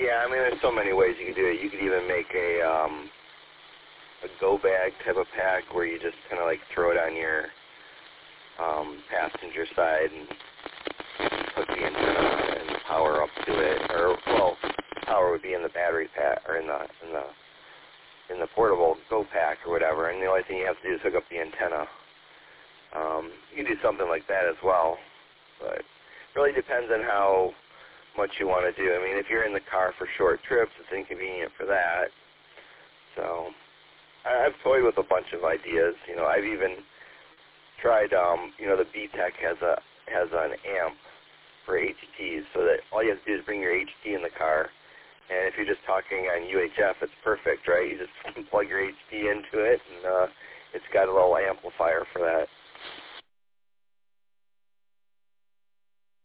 Yeah, I mean, there's so many ways you could do it. You could even make a go bag type of pack where you just kind of like throw it on your passenger side and put the antenna and power up to it. Or well, power would be in the battery pack or in the portable go pack or whatever. And the only thing you have to do is hook up the antenna. You can do something like that as well, but it really depends on how much you want to do. I mean, if you're in the car for short trips, it's inconvenient for that. So I've toyed with a bunch of ideas. You know, I've even tried. You know, the BTEC has an amp for HTs, so that all you have to do is bring your HT in the car. And if you're just talking on UHF, it's perfect, right? You just plug your HT into it, and it's got a little amplifier for that.